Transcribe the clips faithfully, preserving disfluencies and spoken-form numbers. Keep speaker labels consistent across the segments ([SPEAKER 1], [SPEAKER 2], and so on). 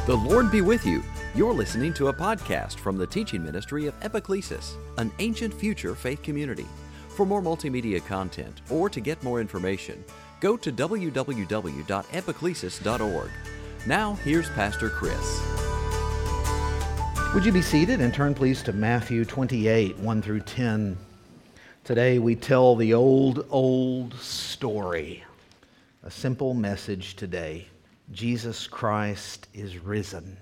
[SPEAKER 1] The Lord be with you. You're listening to a podcast from the teaching ministry of Epiclesis, an ancient future faith community. For more multimedia content or to get more information, go to w w w dot epiclesis dot org. Now, here's Pastor Chris.
[SPEAKER 2] Would you be seated and turn please to Matthew twenty-eight, one through ten. Today we tell the old, old story. A simple message today. Jesus Christ is risen.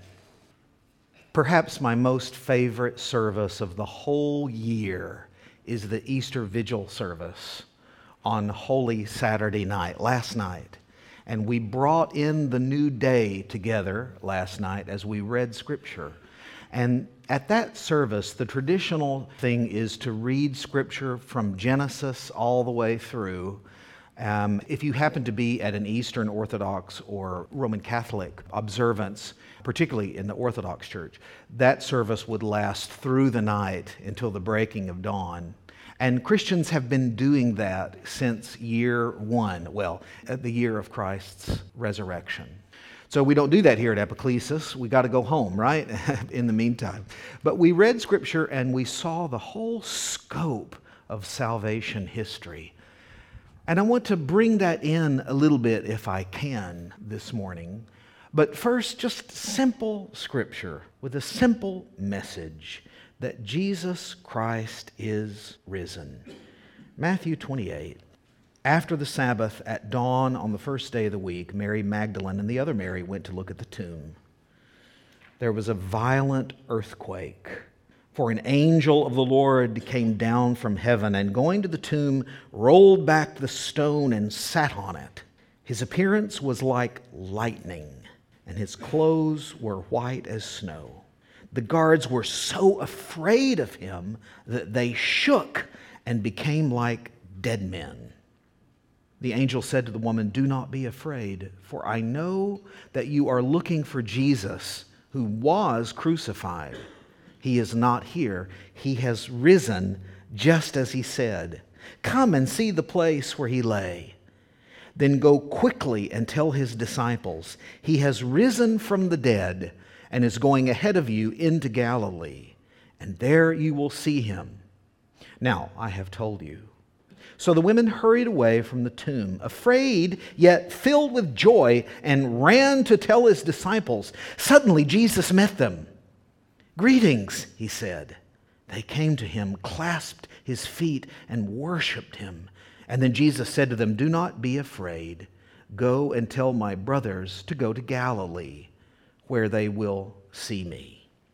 [SPEAKER 2] Perhaps my most favorite service of the whole year is the Easter Vigil service on Holy Saturday night, last night. And we brought in the new day together last night as we read Scripture. And at that service, the traditional thing is to read Scripture from Genesis all the way through. Um, if you happen to be at an Eastern Orthodox or Roman Catholic observance, particularly in the Orthodox Church, that service would last through the night until the breaking of dawn. And Christians have been doing that since year one, well, at the year of Christ's resurrection. So we don't do that here at Epiclesis. We got to go home, right? In the meantime. But we read Scripture and we saw the whole scope of salvation history. And I want to bring that in a little bit, if I can, this morning. But first, just simple Scripture with a simple message that Jesus Christ is risen. Matthew twenty-eight. After the Sabbath, at dawn on the first day of the week, Mary Magdalene and the other Mary went to look at the tomb. There was a violent earthquake, for an angel of the Lord came down from heaven and, going to the tomb, rolled back the stone and sat on it. His appearance was like lightning, and his clothes were white as snow. The guards were so afraid of him that they shook and became like dead men. The angel said to the woman, "Do not be afraid, for I know that you are looking for Jesus, who was crucified. He is not here. He has risen just as he said. Come and see the place where he lay. Then go quickly and tell his disciples, he has risen from the dead and is going ahead of you into Galilee, and there you will see him. Now, I have told you." So the women hurried away from the tomb, afraid yet filled with joy, and ran to tell his disciples. Suddenly Jesus met them. "Greetings," he said. They came to him, clasped his feet, and worshiped him. And then Jesus said to them, "Do not be afraid. Go and tell my brothers to go to Galilee, where they will see me."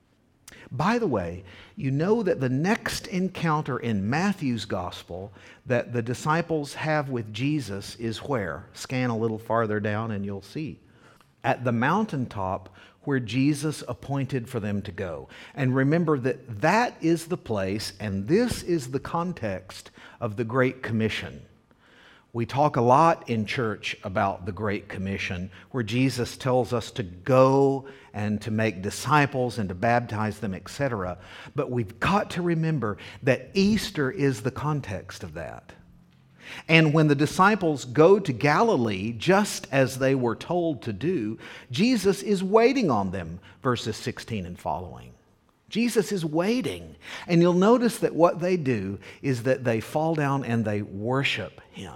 [SPEAKER 2] By the way, you know that the next encounter in Matthew's gospel that the disciples have with Jesus is where? Scan a little farther down and you'll see. At the mountaintop where Jesus appointed for them to go. And remember that that is the place, and this is the context of the Great Commission. We talk a lot in church about the Great Commission, where Jesus tells us to go and to make disciples and to baptize them, et cetera. But we've got to remember that Easter is the context of that. And when the disciples go to Galilee, just as they were told to do, Jesus is waiting on them, verses sixteen and following. Jesus is waiting. And you'll notice that what they do is that they fall down and they worship him.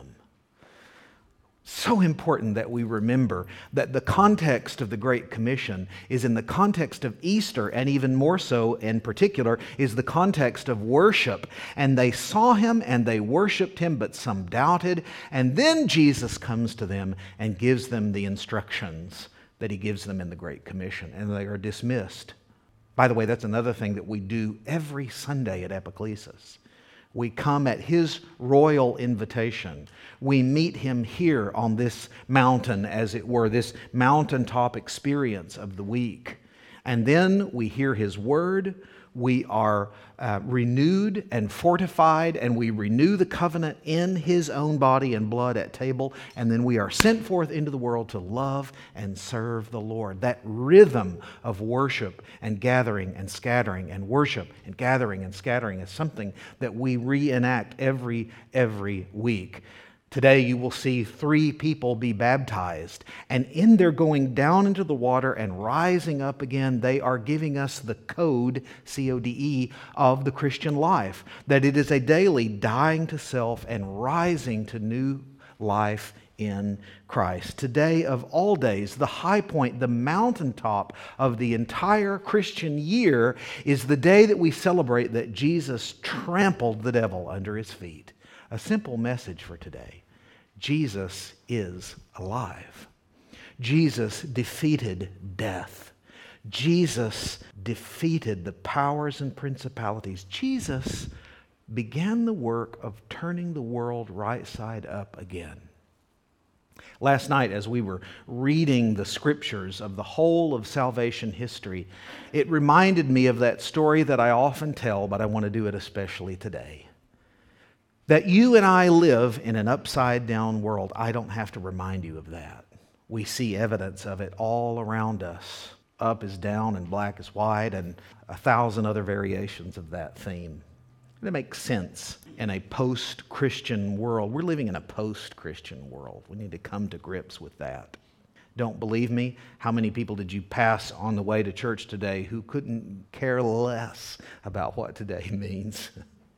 [SPEAKER 2] So important that we remember that the context of the Great Commission is in the context of Easter, and even more so in particular is the context of worship. And they saw him and they worshiped him, but some doubted. And then Jesus comes to them and gives them the instructions that he gives them in the Great Commission, and they are dismissed. By the way, that's another thing that we do every Sunday at Epiclesis. We come at his royal invitation. We meet him here on this mountain, as it were, this mountaintop experience of the week. And then we hear his word. We are uh, renewed and fortified, and we renew the covenant in his own body and blood at table. And then we are sent forth into the world to love and serve the Lord. That rhythm of worship and gathering and scattering and worship and gathering and scattering is something that we reenact every, every week. Today you will see three people be baptized, and in their going down into the water and rising up again, they are giving us the code, C O D E, of the Christian life, that it is a daily dying to self and rising to new life in Christ. Today of all days, the high point, the mountaintop of the entire Christian year is the day that we celebrate that Jesus trampled the devil under his feet. A simple message for today. Jesus is alive. Jesus defeated death. Jesus defeated the powers and principalities. Jesus began the work of turning the world right side up again. Last night, as we were reading the scriptures of the whole of salvation history, it reminded me of that story that I often tell, but I want to do it especially today. That you and I live in an upside-down world. I don't have to remind you of that. We see evidence of it all around us. Up is down and black is white and a thousand other variations of that theme. It makes sense in a post-Christian world. We're living in a post-Christian world. We need to come to grips with that. Don't believe me? How many people did you pass on the way to church today who couldn't care less about what today means?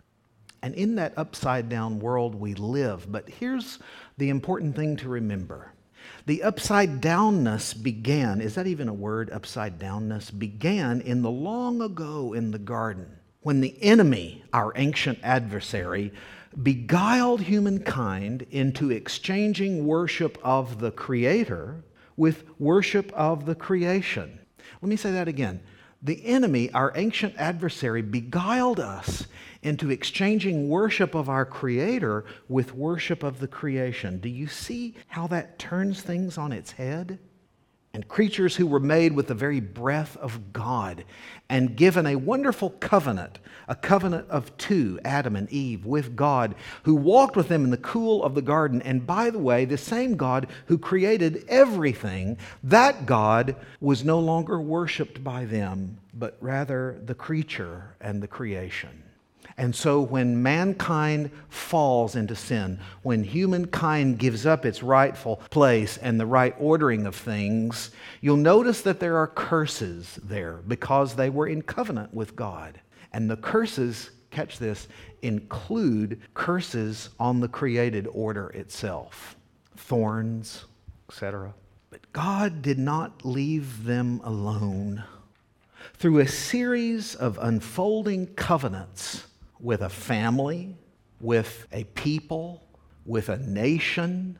[SPEAKER 2] And in that upside-down world we live. But here's the important thing to remember. The upside-downness began, is that even a word, upside-downness, began in the long ago in the garden, when the enemy, our ancient adversary, beguiled humankind into exchanging worship of the Creator with worship of the creation. Let me say that again. The enemy, our ancient adversary, beguiled us into exchanging worship of our Creator with worship of the creation. Do you see how that turns things on its head? And creatures who were made with the very breath of God and given a wonderful covenant, a covenant of two, Adam and Eve, with God, who walked with them in the cool of the garden. And by the way, the same God who created everything, that God was no longer worshiped by them, but rather the creature and the creation. And so when mankind falls into sin, when humankind gives up its rightful place and the right ordering of things, you'll notice that there are curses there because they were in covenant with God. And the curses, catch this, include curses on the created order itself. Thorns, et cetera. But God did not leave them alone. Through a series of unfolding covenants, with a family, with a people, with a nation,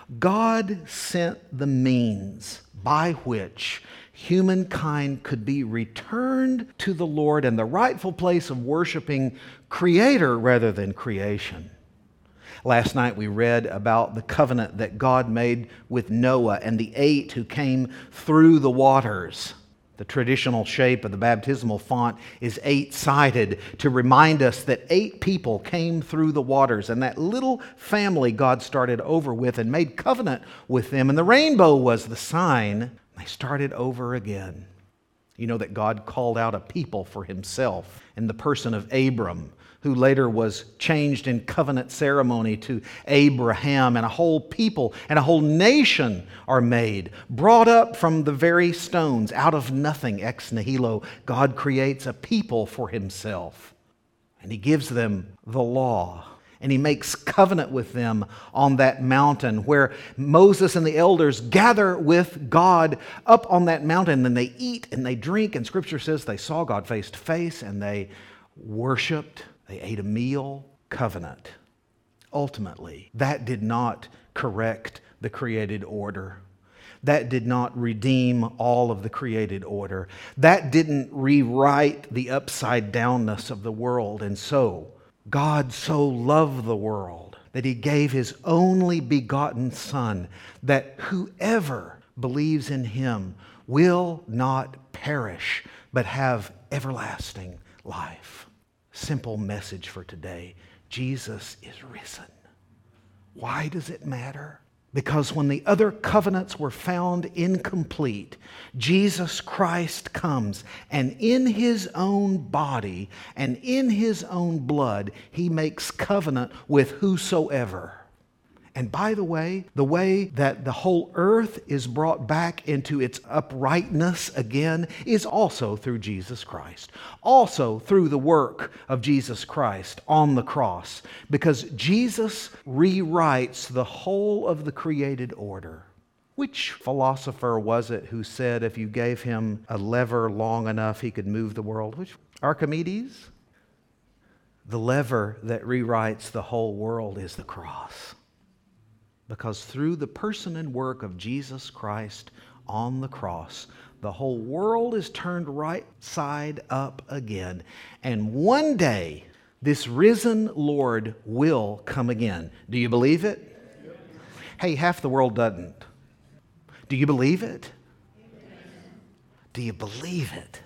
[SPEAKER 2] God sent the means by which humankind could be returned to the Lord and the rightful place of worshiping Creator rather than creation. Last night we read about the covenant that God made with Noah and the eight who came through the waters. The traditional shape of the baptismal font is eight-sided to remind us that eight people came through the waters, and that little family God started over with and made covenant with them, and the rainbow was the sign. They started over again. You know that God called out a people for Himself in the person of Abram, who later was changed in covenant ceremony to Abraham, and a whole people and a whole nation are made, brought up from the very stones, out of nothing, ex nihilo. God creates a people for Himself, and He gives them the law, and He makes covenant with them on that mountain where Moses and the elders gather with God up on that mountain, and they eat and they drink, and Scripture says they saw God face to face, and they worshiped. They ate a meal, covenant. Ultimately, that did not correct the created order. That did not redeem all of the created order. That didn't rewrite the upside downness of the world. And so, God so loved the world that He gave His only begotten Son, that whoever believes in Him will not perish, but have everlasting life. Simple message for today. Jesus is risen. Why does it matter? Because when the other covenants were found incomplete, Jesus Christ comes, and in His own body and in His own blood, He makes covenant with whosoever. And by the way, the way that the whole earth is brought back into its uprightness again is also through Jesus Christ. Also through the work of Jesus Christ on the cross. Because Jesus rewrites the whole of the created order. Which philosopher was it who said if you gave him a lever long enough, he could move the world? Which? Archimedes? The lever that rewrites the whole world is the cross. Because through the person and work of Jesus Christ on the cross, the whole world is turned right side up again. And one day, this risen Lord will come again. Do you believe it? Hey, half the world doesn't. Do you believe it? Do you believe it?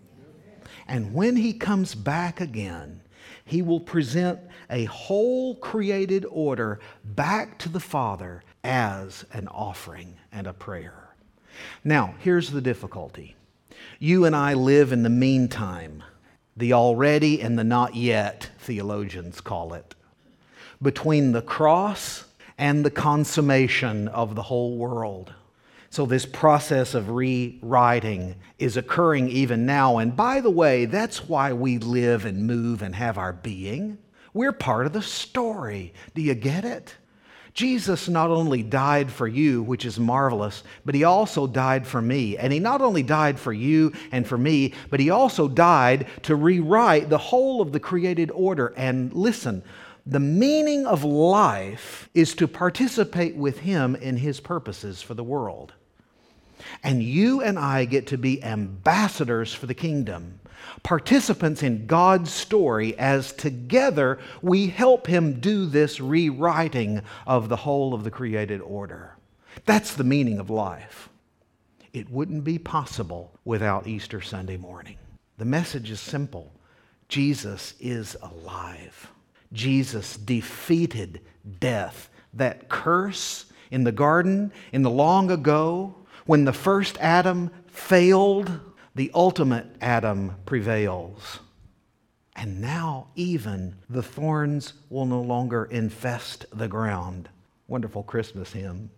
[SPEAKER 2] And when he comes back again, he will present a whole created order back to the Father as an offering and a prayer. Now, here's the difficulty. You and I live in the meantime, the already and the not yet, theologians call it, between the cross and the consummation of the whole world. So this process of rewriting is occurring even now. And by the way, that's why we live and move and have our being. We're part of the story. Do you get it? Jesus not only died for you, which is marvelous, but he also died for me. And he not only died for you and for me, but he also died to rewrite the whole of the created order. And listen, the meaning of life is to participate with him in his purposes for the world. And you and I get to be ambassadors for the kingdom, participants in God's story as together we help him do this rewriting of the whole of the created order. That's the meaning of life. It wouldn't be possible without Easter Sunday morning. The message is simple. Jesus is alive. Jesus defeated death, that curse in the garden in the long ago. When the first Adam failed, the ultimate Adam prevails. And now even the thorns will no longer infest the ground. Wonderful Christmas hymn.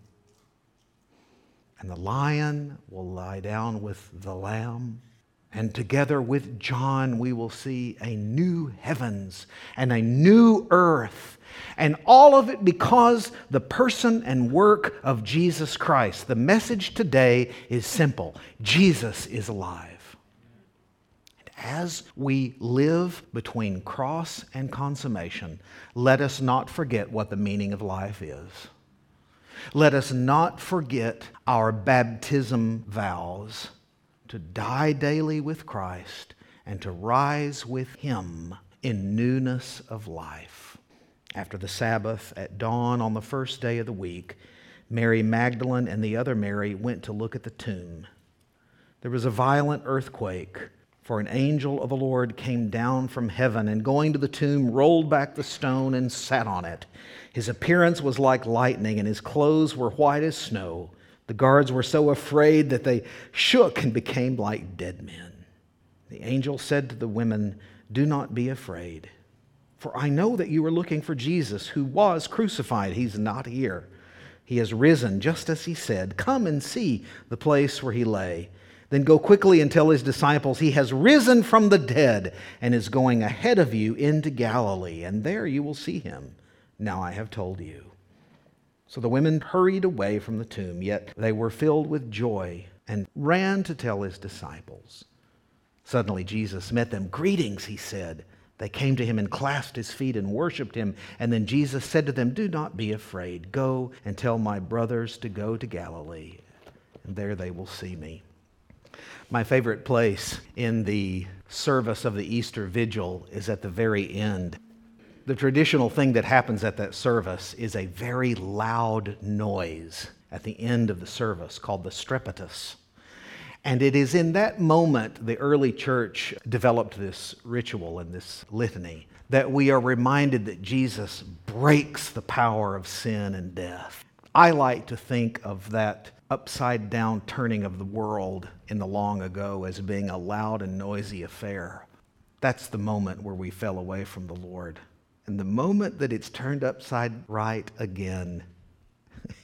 [SPEAKER 2] And the lion will lie down with the lamb. And together with John, we will see a new heavens and a new earth. And all of it because the person and work of Jesus Christ. The message today is simple. Jesus is alive. And as we live between cross and consummation, let us not forget what the meaning of life is. Let us not forget our baptism vows. To die daily with Christ and to rise with him in newness of life. After the Sabbath, at dawn on the first day of the week, Mary Magdalene and the other Mary went to look at the tomb. There was a violent earthquake, for an angel of the Lord came down from heaven and going to the tomb rolled back the stone and sat on it. His appearance was like lightning and his clothes were white as snow. The guards were so afraid that they shook and became like dead men. The angel said to the women, "Do not be afraid, for I know that you are looking for Jesus who was crucified. He's not here. He has risen just as he said. Come and see the place where he lay. Then go quickly and tell his disciples he has risen from the dead and is going ahead of you into Galilee, and there you will see him. Now I have told you." So the women hurried away from the tomb, yet they were filled with joy and ran to tell his disciples. Suddenly Jesus met them. "Greetings," he said. They came to him and clasped his feet and worshiped him. And then Jesus said to them, "Do not be afraid. Go and tell my brothers to go to Galilee, and there they will see me." My favorite place in the service of the Easter Vigil is at the very end. The traditional thing that happens at that service is a very loud noise at the end of the service called the Strepitus. And it is in that moment the early church developed this ritual and this litany that we are reminded that Jesus breaks the power of sin and death. I like to think of that upside down turning of the world in the long ago as being a loud and noisy affair. That's the moment where we fell away from the Lord. And the moment that it's turned upside right again,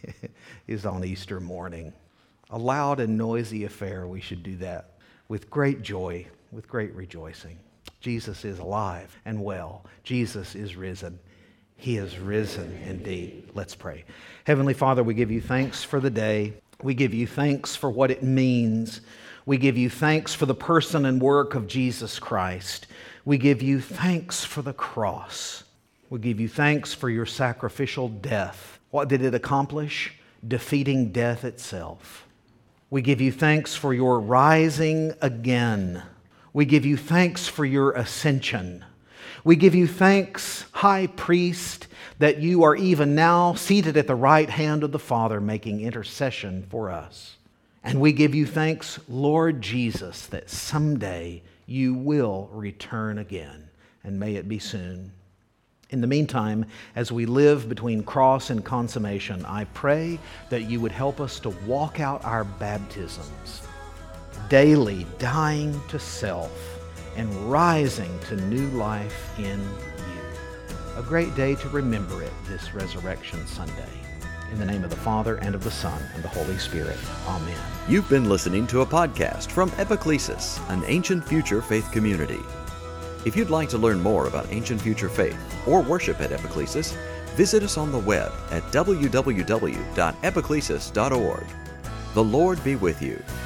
[SPEAKER 2] is on Easter morning. A loud and noisy affair, we should do that with great joy, with great rejoicing. Jesus is alive and well. Jesus is risen. He is risen indeed. Let's pray. Heavenly Father, we give you thanks for the day. We give you thanks for what it means. We give you thanks for the person and work of Jesus Christ. We give you thanks for the cross. We give you thanks for your sacrificial death. What did it accomplish? Defeating death itself. We give you thanks for your rising again. We give you thanks for your ascension. We give you thanks, High Priest, that you are even now seated at the right hand of the Father making intercession for us. And we give you thanks, Lord Jesus, that someday you will return again, and may it be soon. In the meantime, as we live between cross and consummation, I pray that you would help us to walk out our baptisms, daily dying to self and rising to new life in you. A great day to remember it this Resurrection Sunday. In the name of the Father, and of the Son, and the Holy Spirit. Amen.
[SPEAKER 1] You've been listening to a podcast from Epiclesis, an ancient future faith community. If you'd like to learn more about ancient future faith or worship at Epiclesis, visit us on the web at w w w dot epiclesis dot org. The Lord be with you.